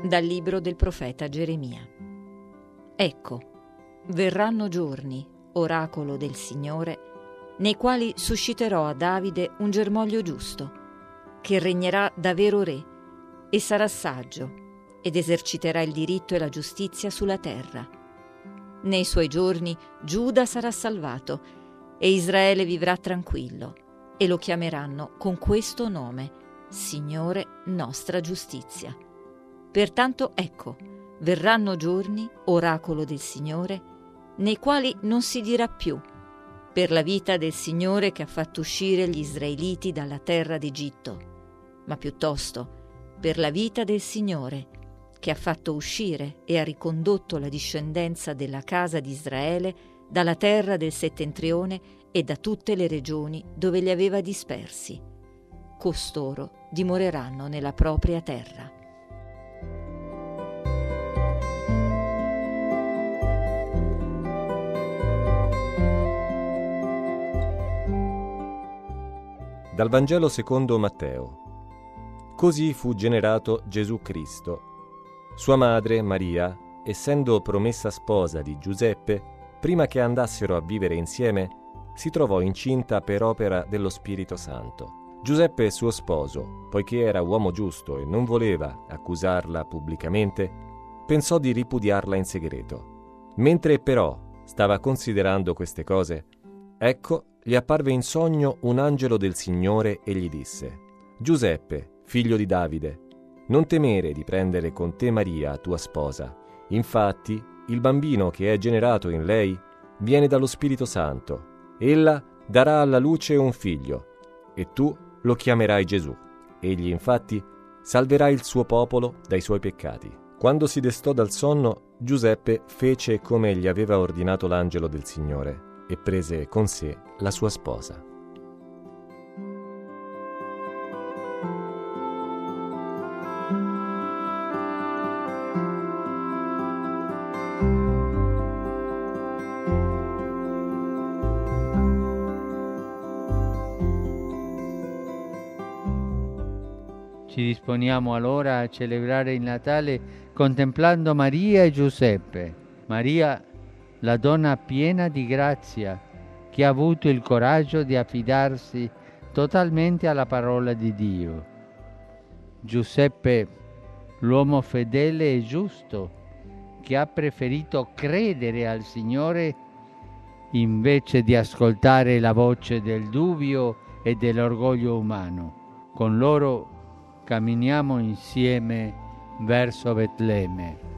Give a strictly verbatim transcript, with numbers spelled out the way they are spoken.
Dal libro del profeta Geremia. Ecco, verranno giorni, oracolo del Signore, nei quali susciterò a Davide un germoglio giusto, che regnerà da vero re e sarà saggio ed eserciterà il diritto e la giustizia sulla terra. Nei suoi giorni Giuda sarà salvato e Israele vivrà tranquillo, e lo chiameranno con questo nome: Signore nostra giustizia. Pertanto ecco, verranno giorni, oracolo del Signore, nei quali non si dirà più: per la vita del Signore che ha fatto uscire gli israeliti dalla terra d'Egitto, ma piuttosto per la vita del Signore che ha fatto uscire e ha ricondotto la discendenza della casa di Israele dalla terra del settentrione e da tutte le regioni dove li aveva dispersi. Costoro dimoreranno nella propria terra. Dal Vangelo secondo Matteo. Così fu generato Gesù Cristo. Sua madre, Maria, essendo promessa sposa di Giuseppe, prima che andassero a vivere insieme, si trovò incinta per opera dello Spirito Santo. Giuseppe, suo sposo, poiché era uomo giusto e non voleva accusarla pubblicamente, pensò di ripudiarla in segreto. Mentre però stava considerando queste cose, ecco, gli apparve in sogno un angelo del Signore e gli disse: Giuseppe, figlio di Davide, non temere di prendere con te Maria, tua sposa. Infatti, il bambino che è generato in lei viene dallo Spirito Santo. Ella darà alla luce un figlio, e tu lo chiamerai Gesù. Egli, infatti, salverà il suo popolo dai suoi peccati. Quando si destò dal sonno, Giuseppe fece come gli aveva ordinato l'angelo del Signore e prese con sé la sua sposa. Ci disponiamo allora a celebrare il Natale contemplando Maria e Giuseppe. Maria, la donna piena di grazia, che ha avuto il coraggio di affidarsi totalmente alla parola di Dio. Giuseppe, l'uomo fedele e giusto, che ha preferito credere al Signore invece di ascoltare la voce del dubbio e dell'orgoglio umano. Con loro camminiamo insieme verso Betlemme.